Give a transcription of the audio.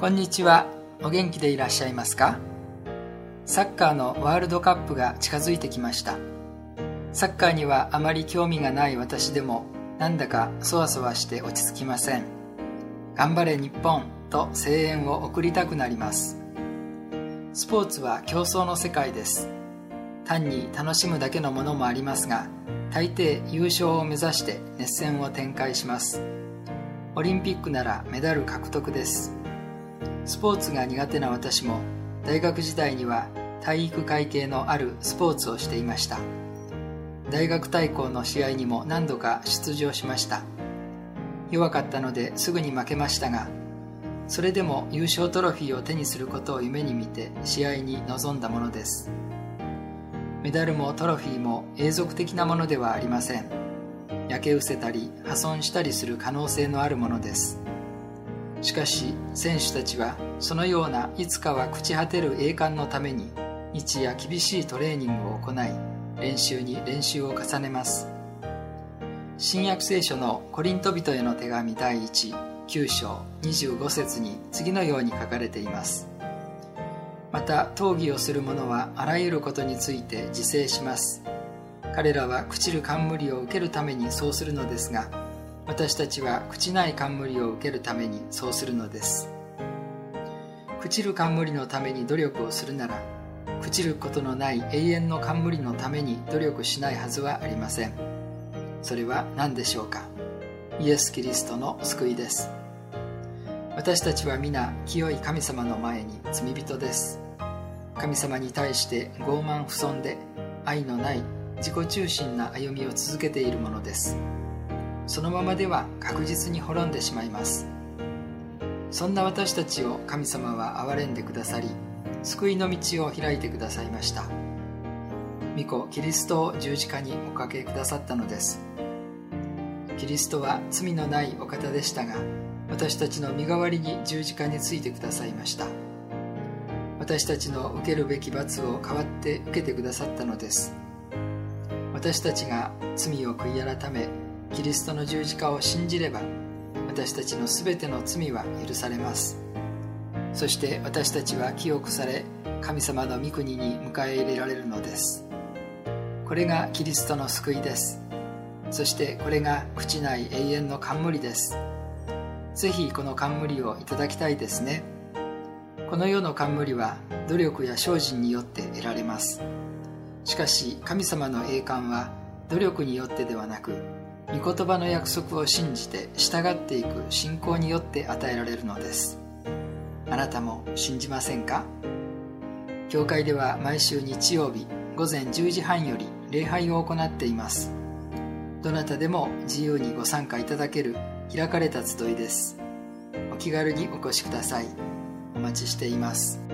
こんにちは。お元気でいらっしゃいますか？サッカーのワールドカップが近づいてきました。サッカーにはあまり興味がない私でもなんだかそわそわして落ち着きません。頑張れ日本と声援を送りたくなります。スポーツは競争の世界です。単に楽しむだけのものもありますが、大抵優勝を目指して熱戦を展開します。オリンピックならメダル獲得です。スポーツが苦手な私も大学時代には体育会系のあるスポーツをしていました。大学対抗の試合にも何度か出場しました。弱かったのですぐに負けましたが、それでも優勝トロフィーを手にすることを夢に見て試合に臨んだものです。メダルもトロフィーも永続的なものではありません。焼け失せたり破損したりする可能性のあるものです。しかし選手たちはそのようないつかは朽ち果てる栄冠のために日夜厳しいトレーニングを行い、練習に練習を重ねます。新約聖書のコリント人への手紙第9章25節に次のように書かれています。また討議をする者はあらゆることについて自制します。彼らは朽ちる冠を受けるためにそうするのですが、私たちは朽ちない冠を受けるためにそうするのです。朽ちる冠のために努力をするなら、朽ちることのない永遠の冠のために努力しないはずはありません。それは何でしょうか？イエス・キリストの救いです。私たちは皆清い神様の前に罪人です。神様に対して傲慢不遜で愛のない自己中心な歩みを続けているものです。そのままでは確実に滅んでしまいます。そんな私たちを神様は憐れんでくださり、救いの道を開いてくださいました。御子キリストを十字架におかけくださったのです。キリストは罪のないお方でしたが、私たちの身代わりに十字架についてくださいました。私たちの受けるべき罰を代わって受けてくださったのです。私たちが罪を悔い改め、キリストの十字架を信じれば、私たちのすべての罪は許されます。そして私たちは清くされ、神様の御国に迎え入れられるのです。これがキリストの救いです。そしてこれが朽ちない永遠の冠です。ぜひこの冠をいただきたいですね。この世の冠は努力や精進によって得られます。しかし神様の栄冠は努力によってではなく、御言葉の約束を信じて従っていく信仰によって与えられるのです。あなたも信じませんか？教会では毎週日曜日午前10時半より礼拝を行っています。どなたでも自由にご参加いただける開かれた集いです。お気軽にお越しください。お待ちしています。